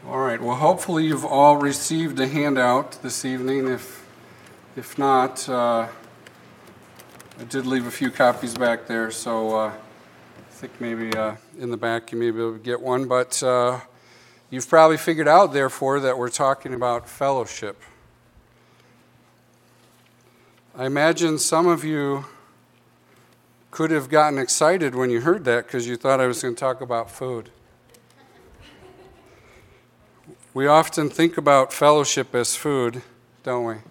All right, well, hopefully you've all received a handout this evening. If not, I did leave a few copies back there, so I think maybe in the back you may be able to get one. But you've probably figured out, therefore, that we're talking about fellowship. I imagine some of you could have gotten excited when you heard that because you thought I was going to talk about food. We often think about fellowship as food, don't we?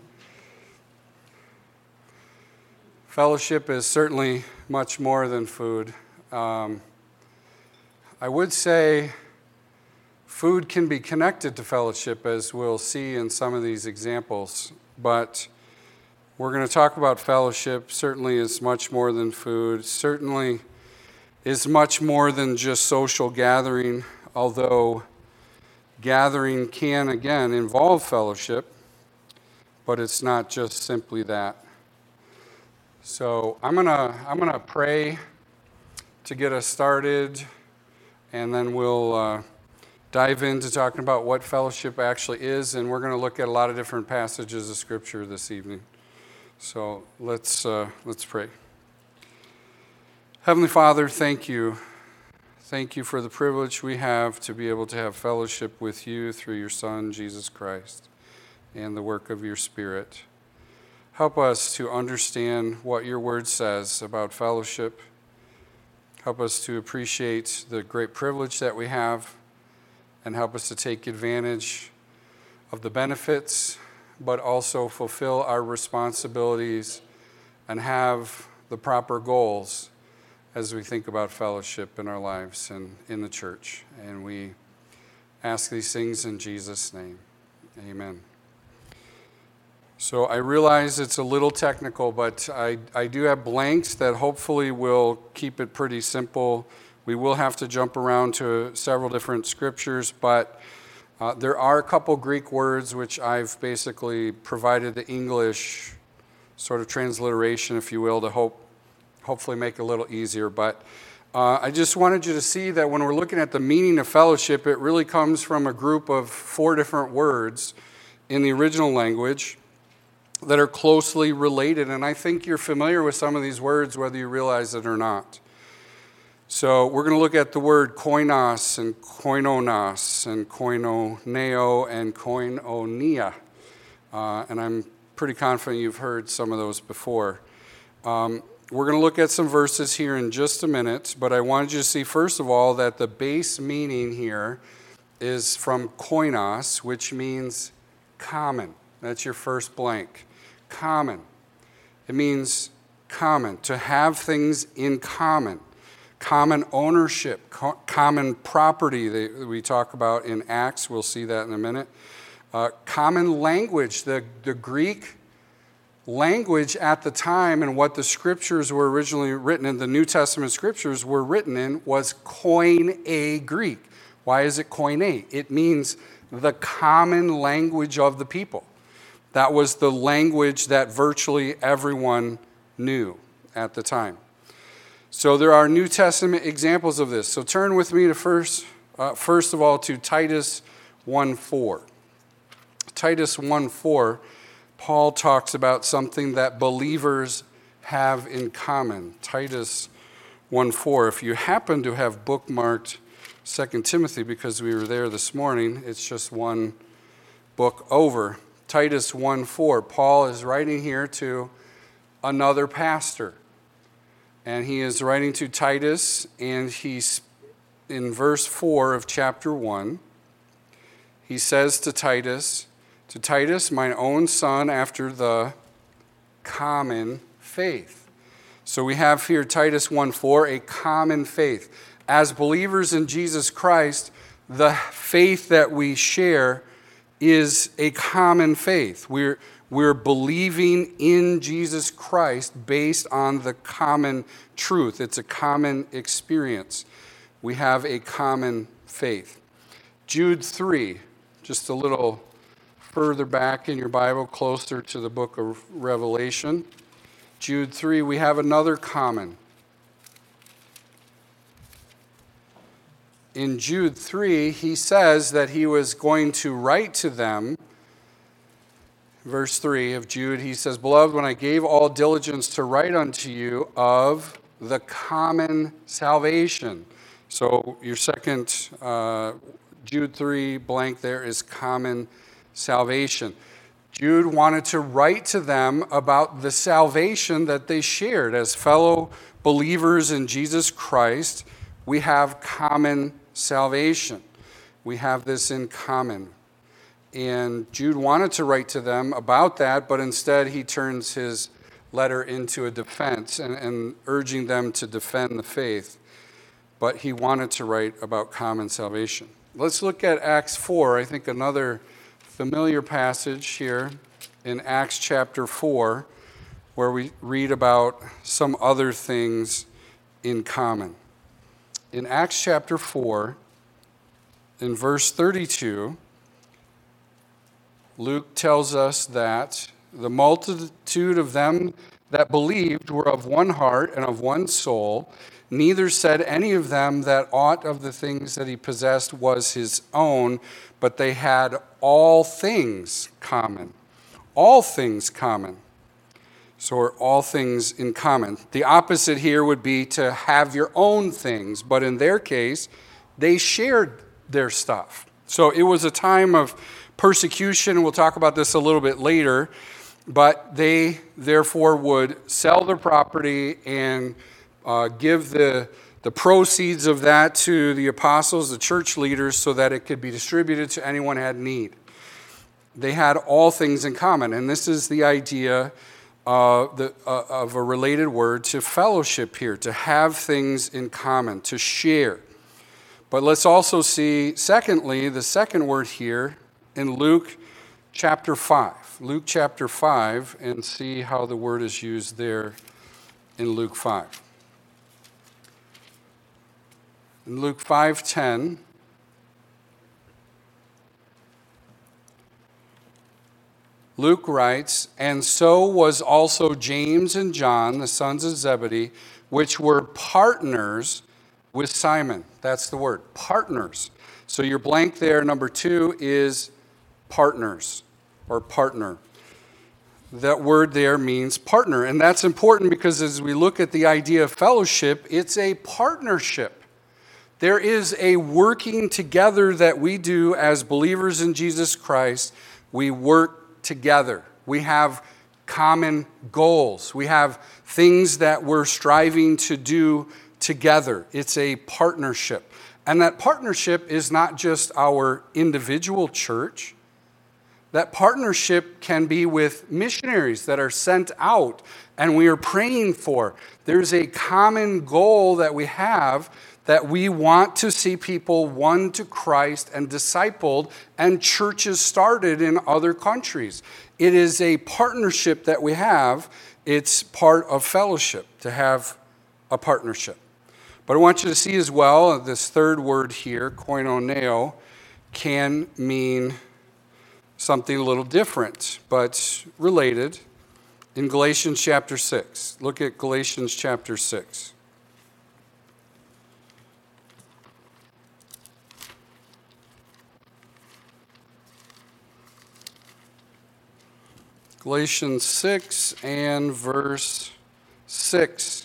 Fellowship is certainly much more than food. I would say food can be connected to fellowship, as we'll see in some of these examples, but we're going to talk about fellowship. Certainly is much more than food, certainly is much more than just social gathering, although gathering can, again, involve fellowship, but it's not just simply that. So I'm gonna pray to get us started, and then we'll dive into talking about what fellowship actually is, and we're going to look at a lot of different passages of Scripture this evening. So let's pray. Heavenly Father, thank you. Thank you for the privilege we have to be able to have fellowship with you through your Son, Jesus Christ, and the work of your Spirit. Help us to understand what your word says about fellowship. Help us to appreciate the great privilege that we have, and help us to take advantage of the benefits, but also fulfill our responsibilities and have the proper goals as we think about fellowship in our lives and in the church. And we ask these things in Jesus' name. Amen. So I realize it's a little technical, but I do have blanks that hopefully will keep it pretty simple. We will have to jump around to several different scriptures, but there are a couple Greek words which I've basically provided the English sort of transliteration, if you will, to hopefully make it a little easier. But I just wanted you to see that when we're looking at the meaning of fellowship, it really comes from a group of 4 different words in the original language that are closely related. And I think you're familiar with some of these words, whether you realize it or not. So we're going to look at the word koinos and koinonos and koinoneo and koinonia. And I'm pretty confident you've heard some of those before. We're going to look at some verses here in just a minute, but I wanted you to see, first of all, that the base meaning here is from koinos, which means common. That's your first blank. Common. It means common, to have things in common. Common ownership, common property that we talk about in Acts. We'll see that in a minute. Common language. The Greek language at the time and what the scriptures were originally written in, the New Testament scriptures were written in, was Koine Greek. Why is it Koine? It means the common language of the people. That was the language that virtually everyone knew at the time. So there are New Testament examples of this. So turn with me to first of all to Titus 1:4. Titus 1:4, Paul talks about something that believers have in common. Titus 1:4. If you happen to have bookmarked 2 Timothy because we were there this morning, it's just one book over. Titus 1:4. Paul is writing here to another pastor. And he is writing to Titus, and he's in verse 4 of chapter 1. He says to Titus, mine own son after the common faith. So we have here Titus 1:4, a common faith. As believers in Jesus Christ, the faith that we share is a common faith. We're believing in Jesus Christ based on the common truth. It's a common experience. We have a common faith. Jude 3, just a little further back in your Bible, closer to the book of Revelation. Jude 3, we have another common. in Jude 3, he says that he was going to write to them. Verse 3 of Jude, he says, "Beloved, when I gave all diligence to write unto you of the common salvation." So your second Jude 3 blank there is common salvation. Jude wanted to write to them about the salvation that they shared. As fellow believers in Jesus Christ, we have common salvation. We have this in common. And Jude wanted to write to them about that, but instead he turns his letter into a defense and urging them to defend the faith. But he wanted to write about common salvation. Let's look at Acts 4, I think another familiar passage here in Acts chapter 4, where we read about some other things in common. In Acts chapter 4, in verse 32, Luke tells us that the multitude of them that believed were of one heart and of one soul. Neither said any of them that aught of the things that he possessed was his own, but they had all things common. All things common. So are all things in common. The opposite here would be to have your own things, but in their case, they shared their stuff. So it was a time of persecution. We'll talk about this a little bit later, but they therefore would sell their property and give the proceeds of that to the apostles, the church leaders, so that it could be distributed to anyone who had need. They had all things in common, and this is the idea of a related word to fellowship here, to have things in common, to share. But let's also see, secondly, the second word here in Luke chapter 5. Luke chapter 5, and see how the word is used there in Luke 5. In Luke 5:10, Luke writes, "And so was also James and John, the sons of Zebedee, which were partners with Simon." That's the word, partners. So your blank there, number 2, is partners or partner. That word there means partner. And that's important because as we look at the idea of fellowship, it's a partnership. There is a working together that we do as believers in Jesus Christ. We work together. We have common goals. We have things that we're striving to do together. It's a partnership. And that partnership is not just our individual church. That partnership can be with missionaries that are sent out and we are praying for. There's a common goal that we have, that we want to see people won to Christ and discipled and churches started in other countries. It is a partnership that we have. It's part of fellowship to have a partnership. But I want you to see as well, this third word here, koinoneo, can mean something a little different, but related. In Galatians chapter 6. Look at Galatians chapter 6. Galatians 6 and verse 6.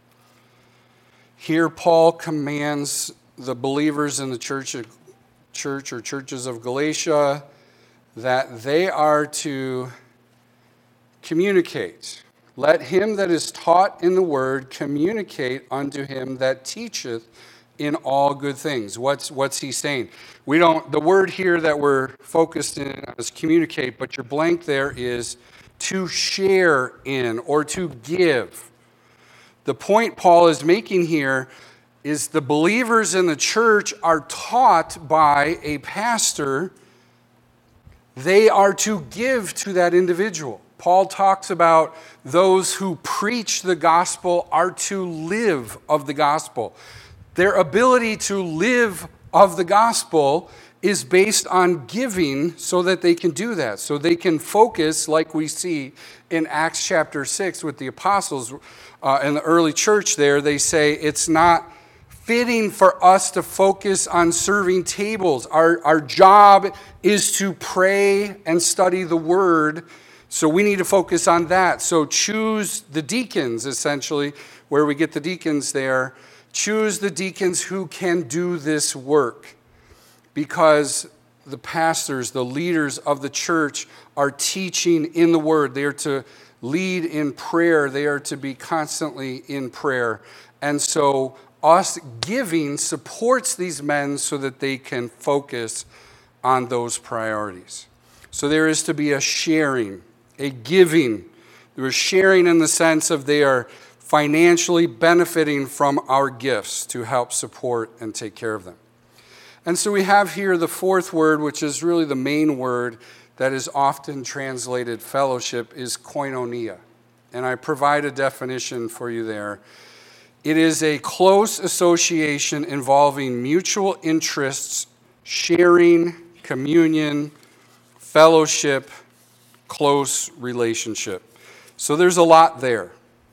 Here Paul commands the believers in the church or churches of Galatia that they are to communicate. Let him that is taught in the word communicate unto him that teacheth in all good things. What's he saying? The word here that we're focused in is communicate, but your blank there is to share in or to give. The point Paul is making here is the believers in the church are taught by a pastor. They are to give to that individual. Paul talks about those who preach the gospel are to live of the gospel. Their ability to live of the gospel is based on giving so that they can do that. So they can focus, like we see in Acts chapter 6 with the apostles in the early church there. They say it's not fitting for us to focus on serving tables. Our job is to pray and study the word, so we need to focus on that. So choose the deacons, essentially, where we get the deacons there. Choose the deacons who can do this work, because the pastors, the leaders of the church are teaching in the word. They are to lead in prayer. They are to be constantly in prayer. And so us giving supports these men so that they can focus on those priorities. So there is to be a sharing, a giving. There is sharing in the sense of they are financially benefiting from our gifts to help support and take care of them. And so we have here the fourth word, which is really the main word that is often translated fellowship, is koinonia. And I provide a definition for you there. It is a close association involving mutual interests, sharing, communion, fellowship, close relationship. So there's a lot there.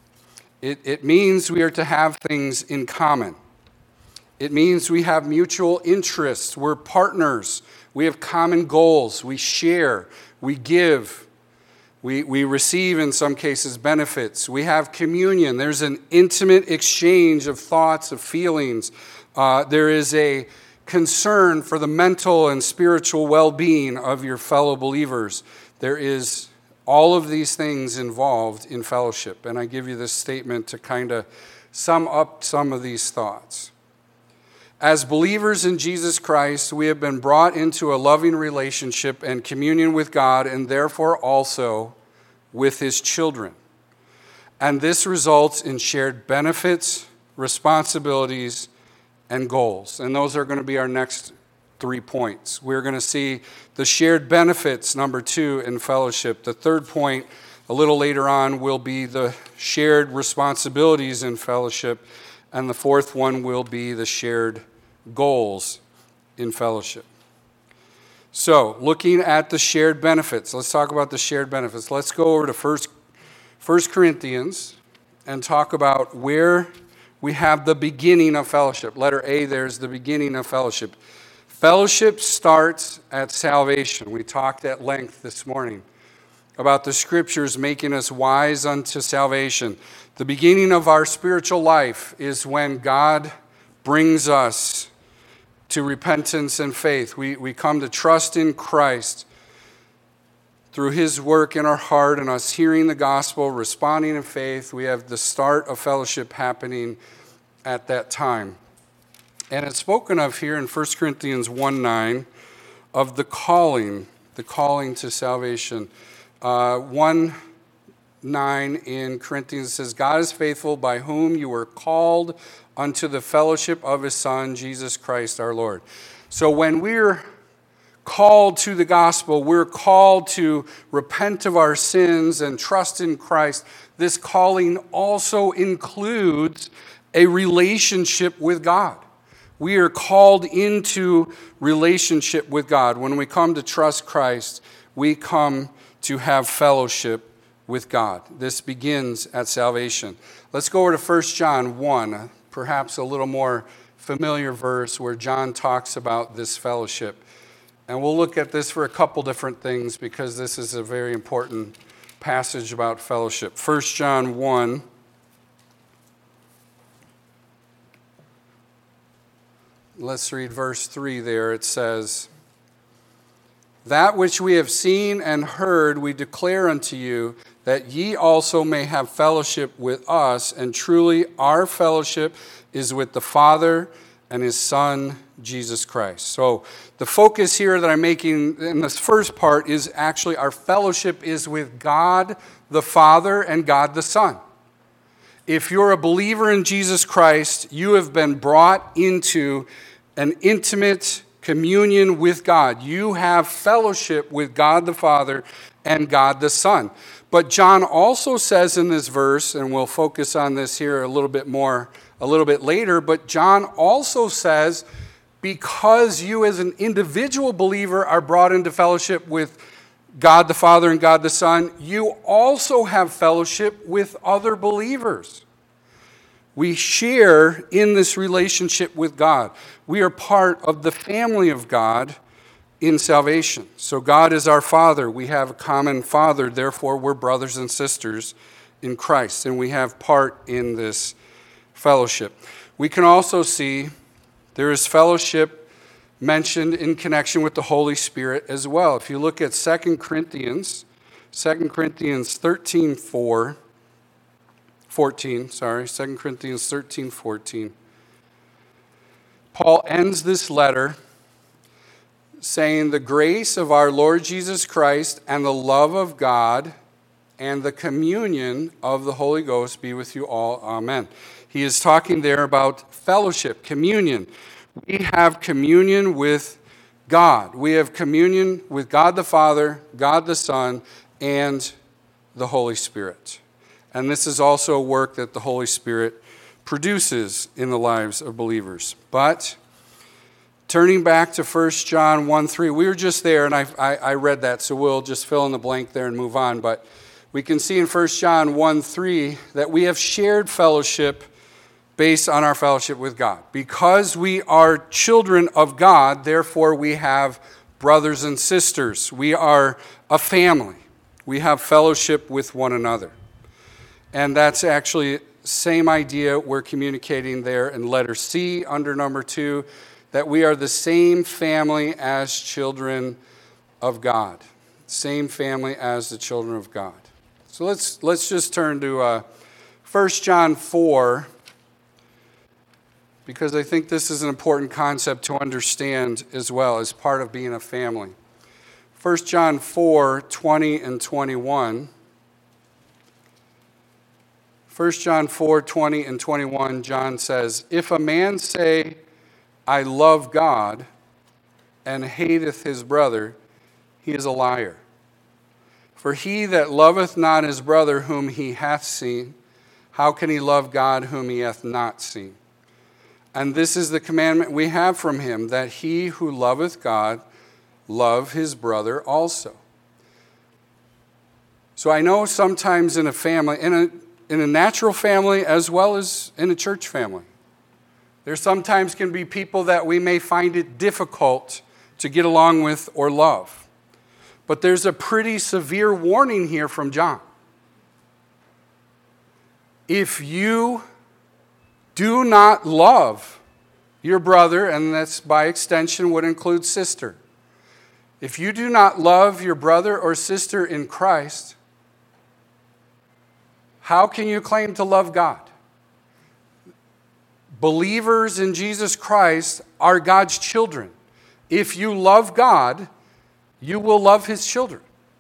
It means we are to have things in common. It means we have mutual interests. We're partners. We have common goals. We share. We give. We receive, in some cases, benefits. We have communion. There's an intimate exchange of thoughts, of feelings. There is a concern for the mental and spiritual well-being of your fellow believers. There is all of these things involved in fellowship. And I give you this statement to kind of sum up some of these thoughts. As believers in Jesus Christ, we have been brought into a loving relationship and communion with God, and therefore also with His children. And this results in shared benefits, responsibilities, and goals. And those are going to be our next 3 points. We're going to see the shared benefits, number 2, in fellowship. The third point, a little later on, will be the shared responsibilities in fellowship. And the fourth one will be the shared goals in fellowship. So, looking at the shared benefits, let's talk about the shared benefits. Let's go over to 1 Corinthians and talk about where we have the beginning of fellowship. Letter A, there's the beginning of fellowship. Fellowship starts at salvation. We talked at length this morning about the scriptures making us wise unto salvation. The beginning of our spiritual life is when God brings us to repentance and faith. We come to trust in Christ through His work in our heart and us hearing the gospel, responding in faith. We have the start of fellowship happening at that time. And it's spoken of here in 1 Corinthians 1:9 of the calling to salvation. 1:9 in Corinthians says, God is faithful, by whom you were called unto the fellowship of His Son, Jesus Christ our Lord. So when we're called to the gospel, we're called to repent of our sins and trust in Christ. This calling also includes a relationship with God. We are called into relationship with God. When we come to trust Christ, we come to have fellowship with God. This begins at salvation. Let's go over to 1 John 1, perhaps a little more familiar verse where John talks about this fellowship. And we'll look at this for a couple different things because this is a very important passage about fellowship. 1 John 1. Let's read verse 3 there. It says, that which we have seen and heard we declare unto you, that ye also may have fellowship with us, and truly our fellowship is with the Father and His Son, Jesus Christ. So the focus here that I'm making in this first part is actually our fellowship is with God the Father and God the Son. If you're a believer in Jesus Christ, you have been brought into an intimate communion with God. You have fellowship with God the Father and God the Son. But John also says in this verse, and we'll focus on this here a little bit later, but John also says, because you as an individual believer are brought into fellowship with God the Father and God the Son, you also have fellowship with other believers. We share in this relationship with God. We are part of the family of God in salvation. So God is our Father. We have a common Father. Therefore, we're brothers and sisters in Christ, and we have part in this fellowship. We can also see there is fellowship mentioned in connection with the Holy Spirit as well. If you look at 2 Corinthians 13, 14. Paul ends this letter saying, "The grace of our Lord Jesus Christ and the love of God and the communion of the Holy Ghost be with you all. Amen." He is talking there about fellowship, communion. We have communion with God. We have communion with God the Father, God the Son, and the Holy Spirit. And this is also a work that the Holy Spirit produces in the lives of believers. But turning back to 1 John 1:3, we were just there, and I read that, so we'll just fill in the blank there and move on. But we can see in 1 John 1:3 that we have shared fellowship based on our fellowship with God. Because we are children of God, therefore we have brothers and sisters. We are a family. We have fellowship with one another. And that's actually the same idea we're communicating there in letter C under number 2, that we are the same family as children of God. Same family as the children of God. So let's just turn to 1 John 4, because I think this is an important concept to understand as well as part of being a family. 1 John 4, 20 and 21. 1 John 4, 20 and 21, John says, "If a man say, I love God, and hateth his brother, he is a liar. For he that loveth not his brother whom he hath seen, how can he love God whom he hath not seen? And this is the commandment we have from him, that he who loveth God love his brother also." So I know sometimes in a family, in a natural family as well as in a church family, there sometimes can be people that we may find it difficult to get along with or love. But there's a pretty severe warning here from John. If you do not love your brother, and that's by extension would include sister. If you do not love your brother or sister in Christ, how can you claim to love God? Believers in Jesus Christ are God's children. If you love God, you will love his children.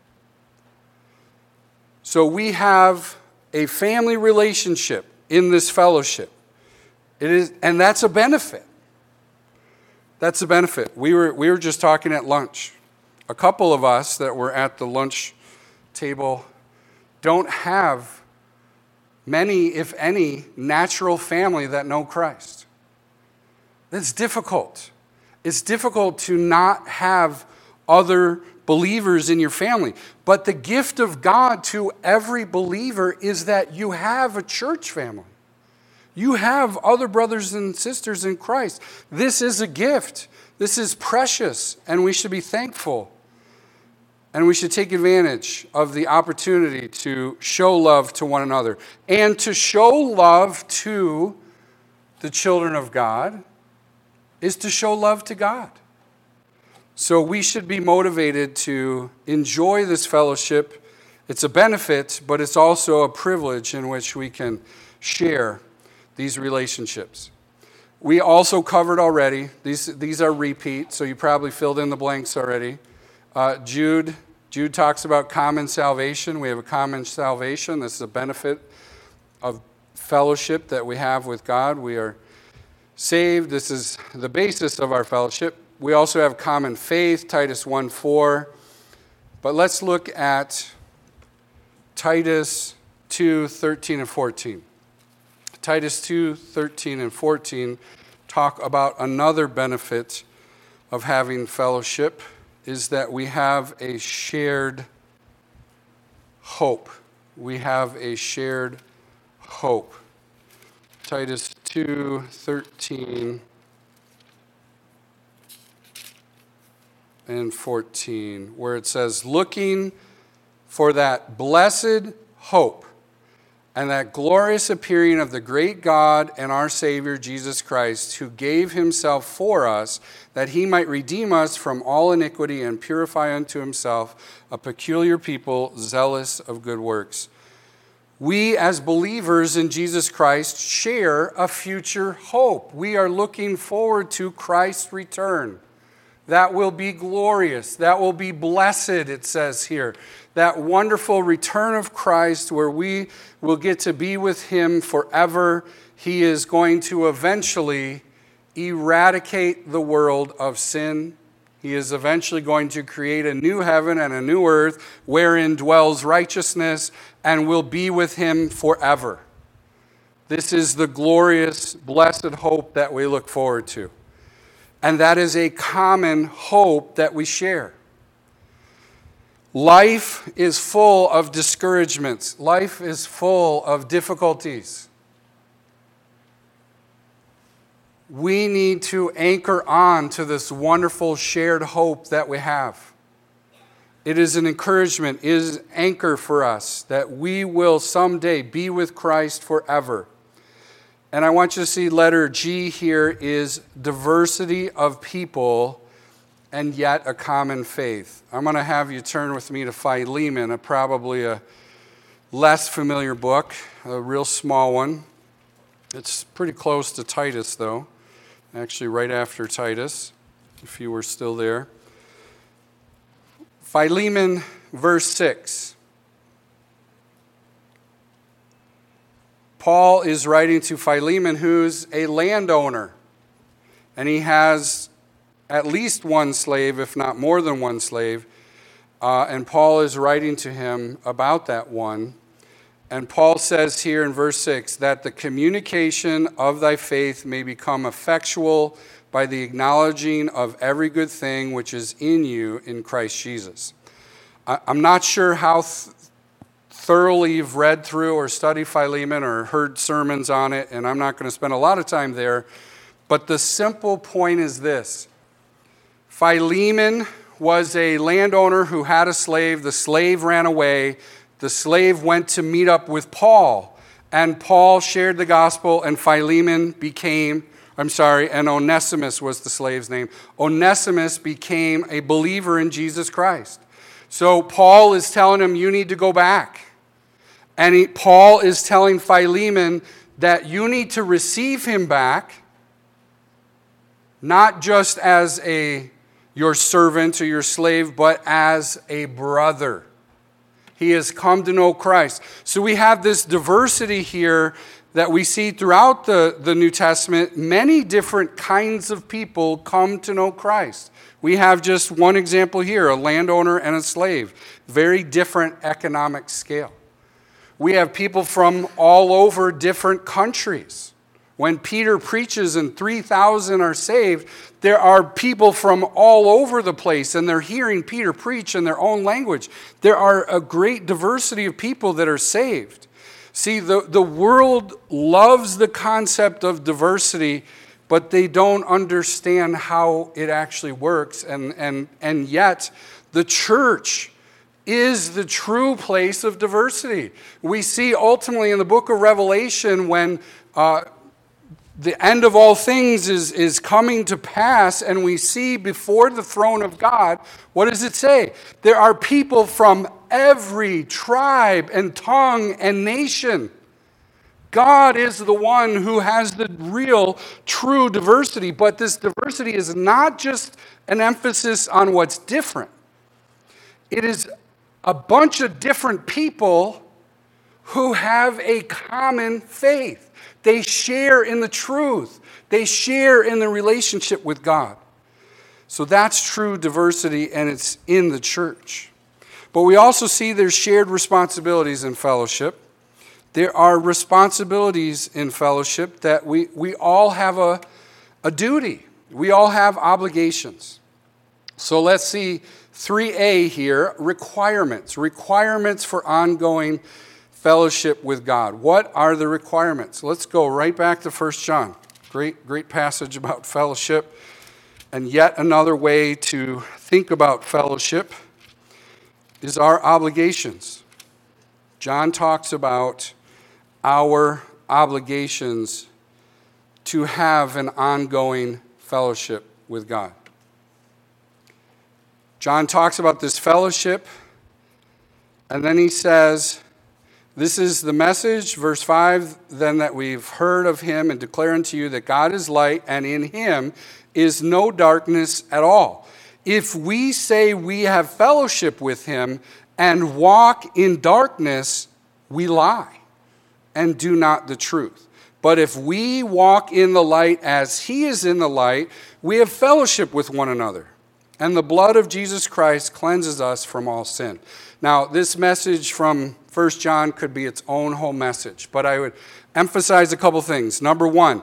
So we have a family relationship in this fellowship. And that's a benefit. That's a benefit. We were just talking at lunch. A couple of us that were at the lunch table don't have many, if any, natural family that know Christ. It's difficult. It's difficult to not have other believers in your family. But the gift of God to every believer is that you have a church family. You have other brothers and sisters in Christ. This is a gift. This is precious, and we should be thankful. And we should take advantage of the opportunity to show love to one another. And to show love to the children of God is to show love to God. So we should be motivated to enjoy this fellowship. It's a benefit, but it's also a privilege in which we can share these relationships. We also covered already, these are repeat, so you probably filled in the blanks already. Jude talks about common salvation. We have a common salvation. This is a benefit of fellowship that we have with God. We are saved. This is the basis of our fellowship. We also have common faith, Titus 1:4. But let's look at Titus 2:13 and 14. Titus 2:13 and 14 talk about another benefit of having fellowship, is that we have a shared hope. We have a shared hope. Titus 2:13 and 14, where it says, looking for that blessed hope and that glorious appearing of the great God and our Savior Jesus Christ, who gave himself for us, that he might redeem us from all iniquity and purify unto himself a peculiar people, zealous of good works. We, as believers in Jesus Christ, share a future hope. We are looking forward to Christ's return. That will be glorious. That will be blessed, it says here. That wonderful return of Christ where we will get to be with him forever. He is going to eventually eradicate the world of sin. He is eventually going to create a new heaven and a new earth wherein dwells righteousness, and will be with him forever. This is the glorious, blessed hope that we look forward to. And that is a common hope that we share. Life is full of discouragements. Life is full of difficulties. We need to anchor on to this wonderful shared hope that we have. It is an encouragement, it is an anchor for us that we will someday be with Christ forever. And I want you to see letter G here is diversity of people and yet a common faith. I'm going to have you turn with me to Philemon, probably a less familiar book, a real small one. It's pretty close to Titus, though. Actually, right after Titus, if you were still there. Philemon, verse 6. Paul is writing to Philemon, who's a landowner, and he has at least one slave, if not more than one slave, and Paul is writing to him about that one. And Paul says here in verse 6, that the communication of thy faith may become effectual by the acknowledging of every good thing which is in you in Christ Jesus. I'm not sure how thoroughly you've read through or studied Philemon or heard sermons on it, and I'm not going to spend a lot of time there, but the simple point is this. Philemon was a landowner who had a slave. The slave ran away. The slave went to meet up with Paul, and Paul shared the gospel, and and Onesimus was the slave's name. Onesimus became a believer in Jesus Christ. So Paul is telling him, you need to go back. And Paul is telling Philemon that you need to receive him back, not just as your servant or your slave, but as a brother. He has come to know Christ. So we have this diversity here that we see throughout the New Testament. Many different kinds of people come to know Christ. We have just one example here, a landowner and a slave. Very different economic scale. We have people from all over different countries. When Peter preaches and 3,000 are saved, there are people from all over the place, and they're hearing Peter preach in their own language. There are a great diversity of people that are saved. See, the world loves the concept of diversity, but they don't understand how it actually works. And yet, the church is the true place of diversity. We see ultimately in the book of Revelation when the end of all things is coming to pass, and we see before the throne of God, what does it say? There are people from every tribe and tongue and nation. God is the one who has the real, true diversity, but this diversity is not just an emphasis on what's different. It is a bunch of different people who have a common faith. They share in the truth. They share in the relationship with God. So that's true diversity, and it's in the church. But we also see there's shared responsibilities in fellowship. There are responsibilities in fellowship that we all have a duty. We all have obligations. So let's see 3A here, requirements. Requirements for ongoing fellowship with God? What are the requirements? Let's go right back to 1 John. Great passage about fellowship. And yet another way to think about fellowship is our obligations. John talks about our obligations to have an ongoing fellowship with God. John talks about this fellowship, and then he says, this is the message, verse 5, then that we've heard of him and declare unto you that God is light, and in him is no darkness at all. If we say we have fellowship with him and walk in darkness, we lie and do not the truth. But if we walk in the light as he is in the light, we have fellowship with one another. And the blood of Jesus Christ cleanses us from all sin. Now, this message from 1 John could be its own whole message, but I would emphasize a couple things. Number one,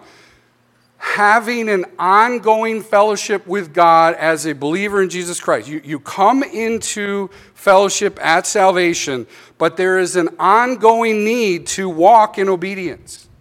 having an ongoing fellowship with God as a believer in Jesus Christ. You come into fellowship at salvation, but there is an ongoing need to walk in obedience.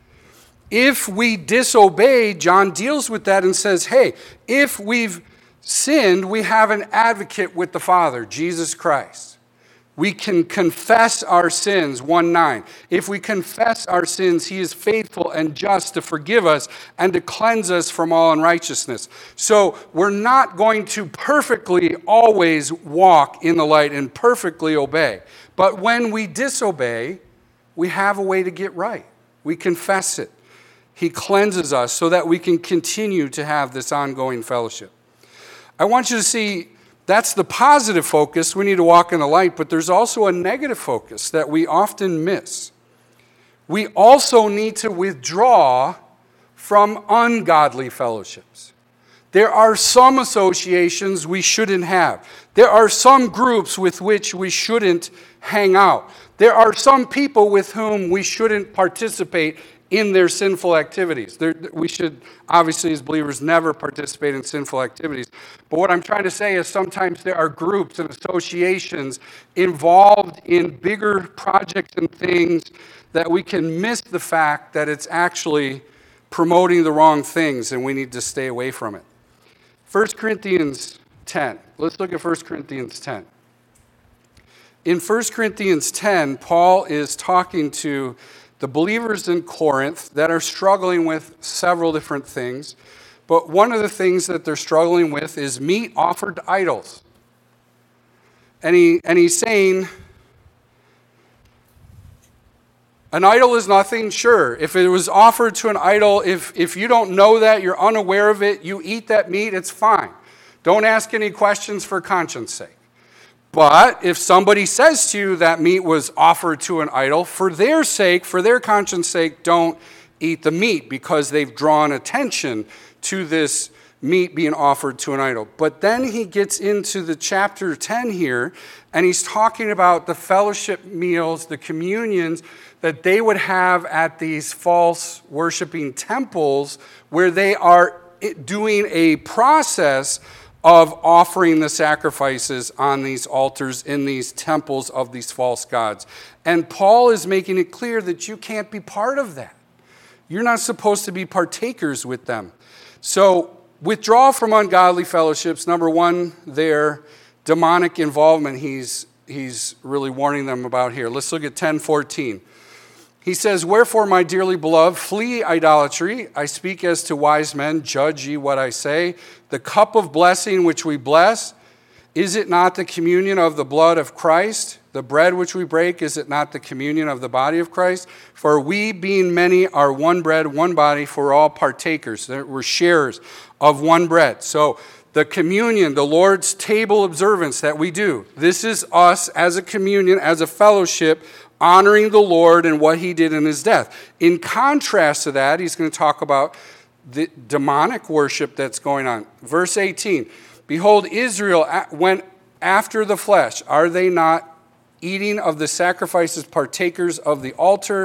If we disobey, John deals with that and says, hey, if we've sinned, we have an advocate with the Father, Jesus Christ. We can confess our sins, 1:9. If we confess our sins, he is faithful and just to forgive us and to cleanse us from all unrighteousness. So we're not going to perfectly always walk in the light and perfectly obey. But when we disobey, we have a way to get right. We confess it. He cleanses us so that we can continue to have this ongoing fellowship. I want you to see that's the positive focus. We need to walk in the light, but there's also a negative focus that we often miss. We also need to withdraw from ungodly fellowships. There are some associations we shouldn't have. There are some groups with which we shouldn't hang out. There are some people with whom we shouldn't participate in their sinful activities. We should, obviously, as believers, never participate in sinful activities. But what I'm trying to say is sometimes there are groups and associations involved in bigger projects and things that we can miss the fact that it's actually promoting the wrong things, and we need to stay away from it. 1 Corinthians 10. Let's look at 1 Corinthians 10. In 1 Corinthians 10, Paul is talking to the believers in Corinth that are struggling with several different things. But one of the things that they're struggling with is meat offered to idols. And he's saying, an idol is nothing, sure. If it was offered to an idol, if you don't know that, you're unaware of it, you eat that meat, it's fine. Don't ask any questions for conscience sake. But if somebody says to you that meat was offered to an idol, for their sake, for their conscience sake, don't eat the meat because they've drawn attention to this meat being offered to an idol. But then he gets into the chapter 10 here, and he's talking about the fellowship meals, the communions that they would have at these false worshiping temples where they are doing a process of offering the sacrifices on these altars in these temples of these false gods. And Paul is making it clear that you can't be part of that. You're not supposed to be partakers with them. So withdraw from ungodly fellowships. Number one, their demonic involvement he's really warning them about here. Let's look at 10:14. He says, wherefore, my dearly beloved, flee idolatry. I speak as to wise men, judge ye what I say. The cup of blessing which we bless, is it not the communion of the blood of Christ? The bread which we break, is it not the communion of the body of Christ? For we, being many, are one bread, one body, for all partakers. We're sharers of one bread. So the communion, the Lord's table observance that we do, this is us as a communion, as a fellowship, honoring the Lord and what he did in his death. In contrast to that, he's going to talk about the demonic worship that's going on. Verse 18, behold, Israel went after the flesh. Are they not eating of the sacrifices, partakers of the altar?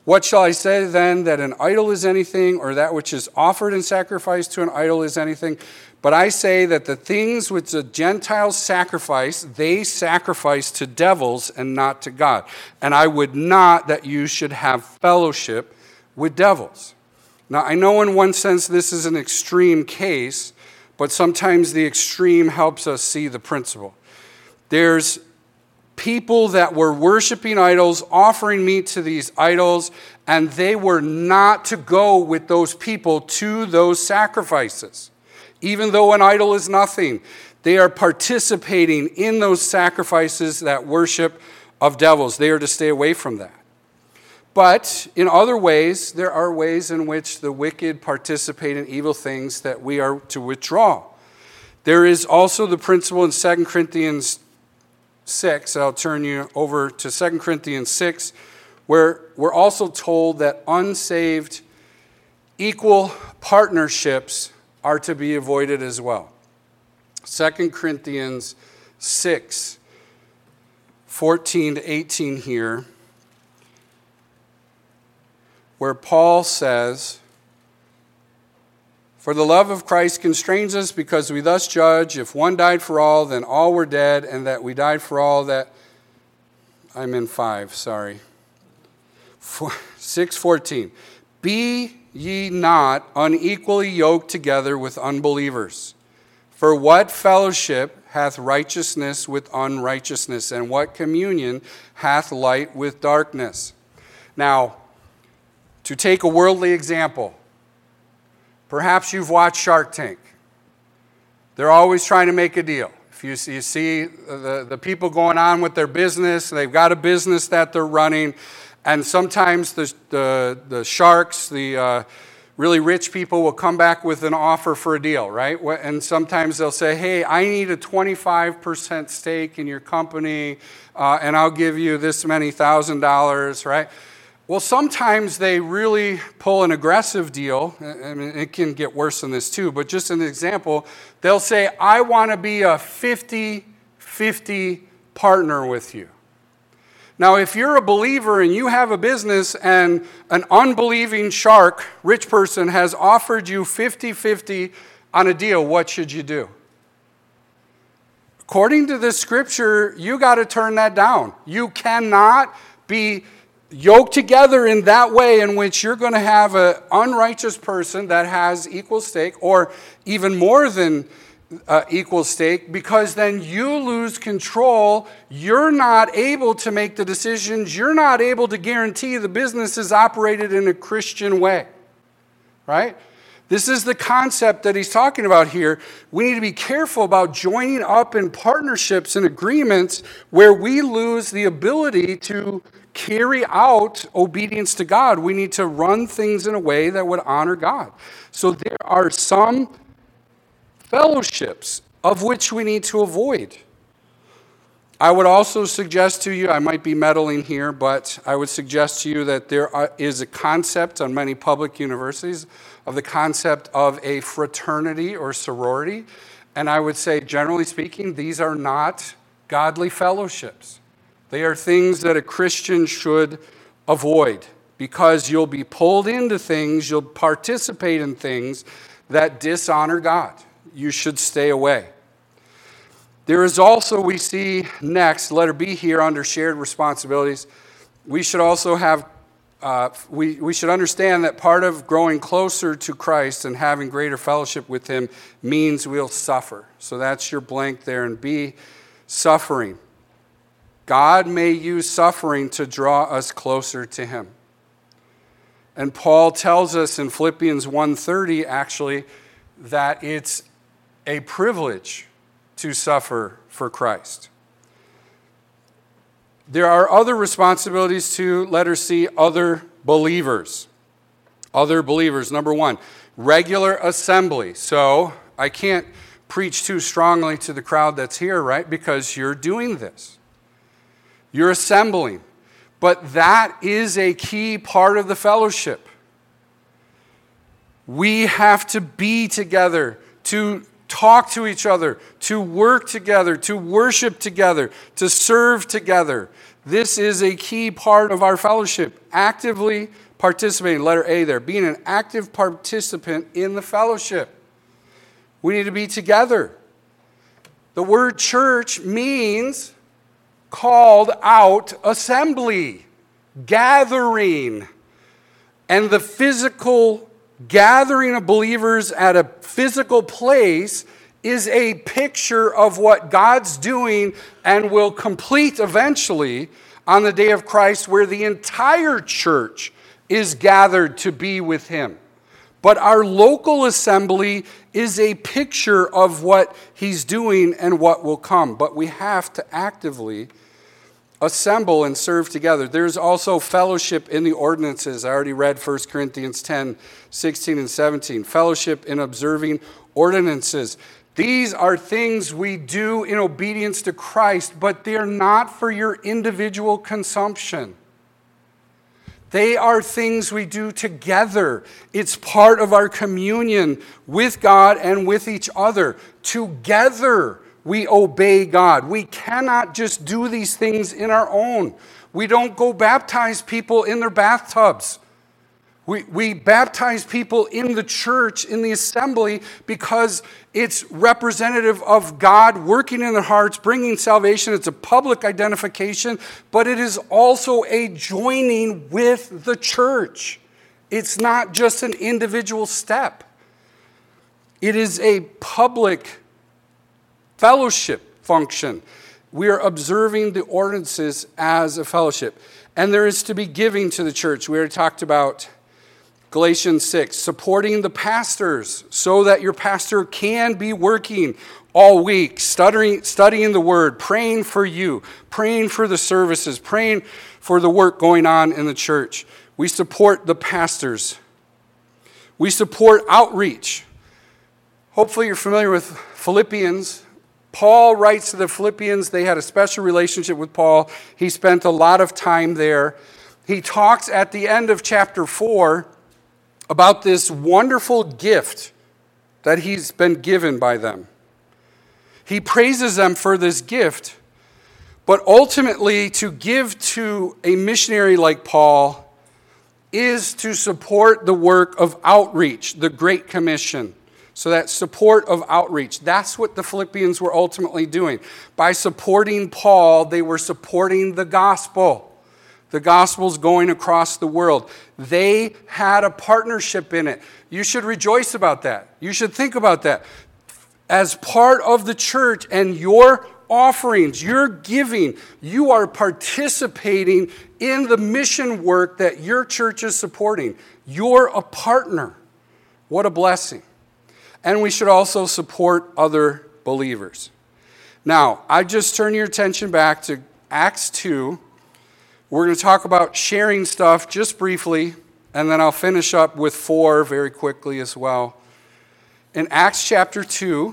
What shall I say then, that an idol is anything, or that which is offered in sacrifice to an idol is anything? But I say that the things which the Gentiles sacrifice, they sacrifice to devils and not to God. And I would not that you should have fellowship with devils. Now, I know in one sense this is an extreme case, but sometimes the extreme helps us see the principle. There's people that were worshiping idols, offering meat to these idols, and they were not to go with those people to those sacrifices. Even though an idol is nothing, they are participating in those sacrifices, that worship of devils. They are to stay away from that. But in other ways, there are ways in which the wicked participate in evil things that we are to withdraw. There is also the principle in 2 Corinthians 6, I'll turn you over to 2 Corinthians 6, where we're also told that unsaved equal partnerships are to be avoided as well. 2 Corinthians 6, 14 to 18 here, where Paul says, "For the love of Christ constrains us, because we thus judge, if one died for all, then all were dead, and that we died for all, that..." I'm in 5, sorry. 6:14. "Be ye not unequally yoked together with unbelievers. For what fellowship hath righteousness with unrighteousness, and what communion hath light with darkness?" Now, to take a worldly example, perhaps you've watched Shark Tank. They're always trying to make a deal. If you see the people going on with their business, they've got a business that they're running, and sometimes the sharks, the really rich people will come back with an offer for a deal, right? And sometimes they'll say, "Hey, I need a 25% stake in your company, and I'll give you this many $1,000s, right? Well, sometimes they really pull an aggressive deal. I mean, it can get worse than this too, but just an example, they'll say, "I want to be a 50-50 partner with you." Now, if you're a believer and you have a business and an unbelieving shark, rich person, has offered you 50-50 on a deal, what should you do? According to this scripture, you got to turn that down. You cannot be yoked together in that way in which you're going to have an unrighteous person that has equal stake, or even more than equal stake, because then you lose control. You're not able to make the decisions. You're not able to guarantee the business is operated in a Christian way, right? This is the concept that he's talking about here. We need to be careful about joining up in partnerships and agreements where we lose the ability to carry out obedience to God. We need to run things in a way that would honor God. So there are some fellowships of which we need to avoid. I would also suggest to you, I might be meddling here, but I would suggest to you that there is a concept on many public universities of the concept of a fraternity or sorority. And I would say, generally speaking, these are not godly fellowships. They are things that a Christian should avoid, because you'll be pulled into things, you'll participate in things that dishonor God. You should stay away. There is also, we see next, letter B here under shared responsibilities, we should also have, we should understand that part of growing closer to Christ and having greater fellowship with Him means we'll suffer. So that's your blank there. And B, suffering. God may use suffering to draw us closer to Him. And Paul tells us in Philippians 1:30, actually, that it's a privilege to suffer for Christ. There are other responsibilities to, letter C, other believers. Other believers. Number 1, regular assembly. So I can't preach too strongly to the crowd that's here, right? Because you're doing this. You're assembling. But that is a key part of the fellowship. We have to be together, to talk to each other, to work together, to worship together, to serve together. This is a key part of our fellowship. Actively participating, letter A there, being an active participant in the fellowship. We need to be together. The word church means called out assembly, gathering. And the physical gathering of believers at a physical place is a picture of what God's doing and will complete eventually on the day of Christ, where the entire church is gathered to be with him. But our local assembly is a picture of what he's doing and what will come. But we have to actively assemble and serve together. There's also fellowship in the ordinances. I already read 1 Corinthians 10, 16 and 17. Fellowship in observing ordinances. These are things we do in obedience to Christ, but they're not for your individual consumption. They are things we do together. It's part of our communion with God and with each other. Together we obey God. We cannot just do these things in our own. We don't go baptize people in their bathtubs. We baptize people in the church, in the assembly, because it's representative of God working in their hearts, bringing salvation. It's a public identification, but it is also a joining with the church. It's not just an individual step. It is a public fellowship function. We are observing the ordinances as a fellowship. And there is to be giving to the church. We already talked about Galatians 6, supporting the pastors so that your pastor can be working all week, studying the word, praying for you, praying for the services, praying for the work going on in the church. We support the pastors. We support outreach. Hopefully you're familiar with Philippians. Paul writes to the Philippians. They had a special relationship with Paul. He spent a lot of time there. He talks at the end of chapter 4 about this wonderful gift that he's been given by them. He praises them for this gift, but ultimately to give to a missionary like Paul is to support the work of outreach, the Great Commission. So that support of outreach, that's what the Philippians were ultimately doing. By supporting Paul, they were supporting the gospel. The gospel's going across the world. They had a partnership in it. You should rejoice about that. You should think about that. As part of the church and your offerings, your giving, you are participating in the mission work that your church is supporting. You're a partner. What a blessing. And we should also support other believers. Now, I just turn your attention back to Acts 2. We're going to talk about sharing stuff just briefly, and then I'll finish up with 4 very quickly as well. In Acts chapter 2,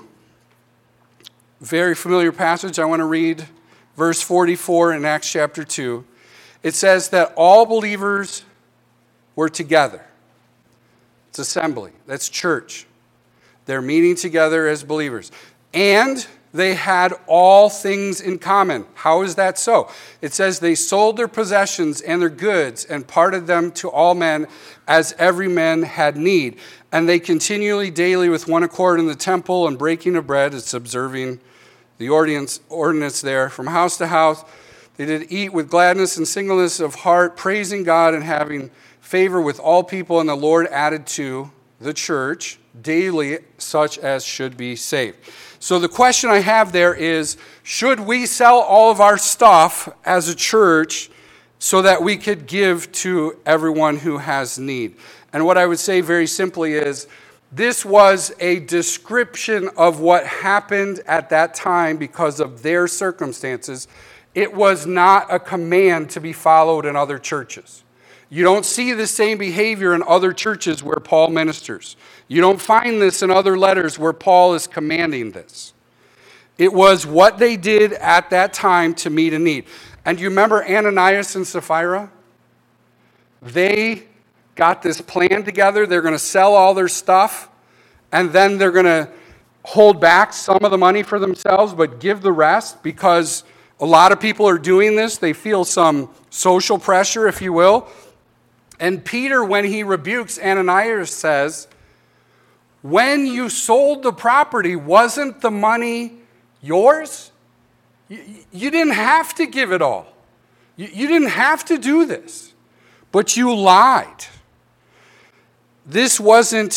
very familiar passage, I want to read verse 44 in Acts chapter 2. It says that all believers were together. It's assembly. That's church. They're meeting together as believers. And they had all things in common. How is that so? It says they sold their possessions and their goods and parted them to all men as every man had need. And they continually daily with one accord in the temple and breaking of bread. It's observing the ordinance there. From house to house, they did eat with gladness and singleness of heart, praising God and having favor with all people. And the Lord added to the church daily such as should be saved. So the question I have there is, should we sell all of our stuff as a church so that we could give to everyone who has need? And what I would say very simply is, this was a description of what happened at that time because of their circumstances. It was not a command to be followed in other churches. You don't see the same behavior in other churches where Paul ministers. You don't find this in other letters where Paul is commanding this. It was what they did at that time to meet a need. And you remember Ananias and Sapphira? They got this plan together. They're going to sell all their stuff, and then they're going to hold back some of the money for themselves, but give the rest because A lot of people are doing this. They feel some social pressure, if you will. And Peter, when he rebukes Ananias, says, when you sold the property, wasn't the money yours? You didn't have to give it all. You didn't have to do this, but you lied. This wasn't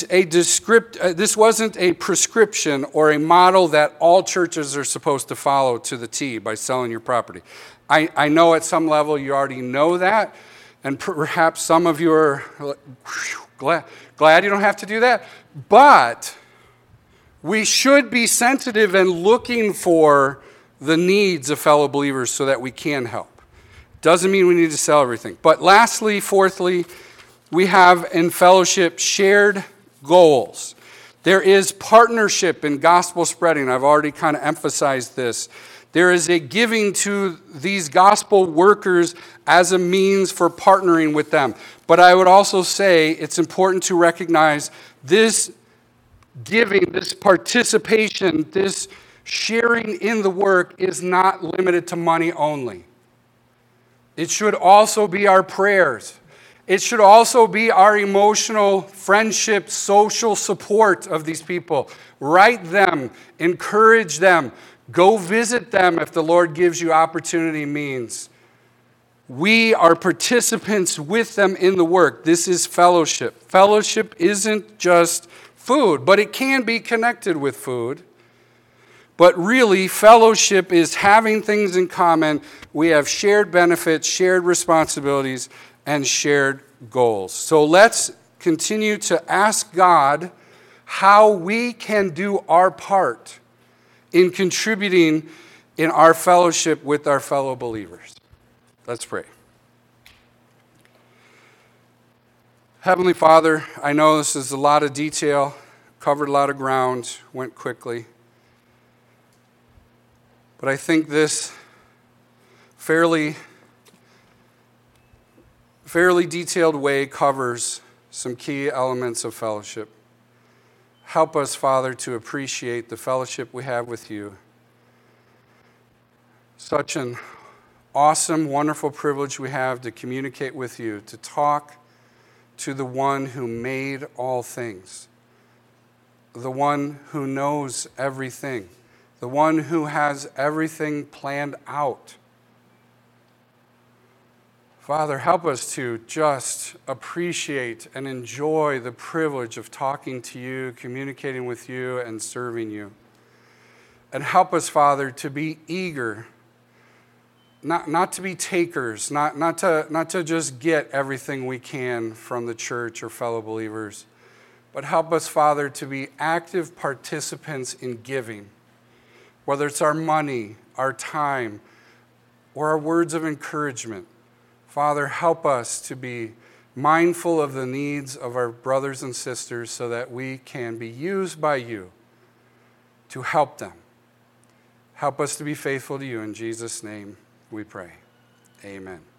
a prescription or a model that all churches are supposed to follow to the T by selling your property. I know at some level you already know that, and perhaps some of you are glad you don't have to do that, but we should be sensitive and looking for the needs of fellow believers so that we can help. Doesn't mean we need to sell everything. But lastly, fourthly, we have in fellowship shared goals. There is partnership in gospel spreading. I've already kind of emphasized this. There is a giving to these gospel workers as a means for partnering with them. But I would also say it's important to recognize this giving, this participation, this sharing in the work is not limited to money only. It should also be our prayers. It should also be our emotional friendship, social support of these people. Write them, encourage them, go visit them if the Lord gives you opportunity means. We are participants with them in the work. This is fellowship. Fellowship isn't just food, but it can be connected with food. But really, fellowship is having things in common. We have shared benefits, shared responsibilities, and shared goals. So let's continue to ask God how we can do our part in contributing in our fellowship with our fellow believers. Let's pray. Heavenly Father, I know this is a lot of detail, covered a lot of ground, went quickly. But I think this fairly detailed way covers some key elements of fellowship. Help us, Father, to appreciate the fellowship we have with you. Such an awesome, wonderful privilege we have to communicate with you, to talk to the one who made all things, the one who knows everything, the one who has everything planned out. Father, help us to just appreciate and enjoy the privilege of talking to you, communicating with you, and serving you. And help us, Father, to be eager, not to be takers, not to just get everything we can from the church or fellow believers, but help us, Father, to be active participants in giving. Whether it's our money, our time, or our words of encouragement. Father, help us to be mindful of the needs of our brothers and sisters so that we can be used by you to help them. Help us to be faithful to you. In Jesus' name we pray. Amen.